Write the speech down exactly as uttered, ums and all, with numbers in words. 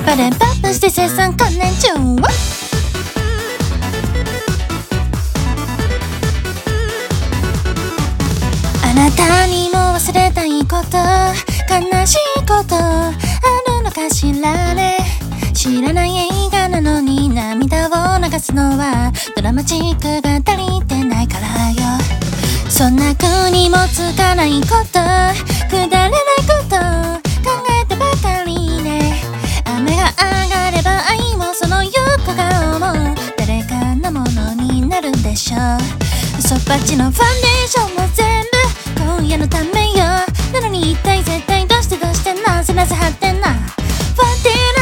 バレバップして生産観念中はあなたにも忘れたいこと悲しいことあるのかしらね。知らない映画なのに涙を流すのはドラマチックが足りてないからよ。そんな国もつかないことくだらないこと考えてばかりね。雨が上がれば愛もその横顔も誰かのものになるんでしょう。そっぱちのファンデーションも全部今夜のためよ。なのに一体絶対どうしてどうしてなぜなぜはってんなファンデー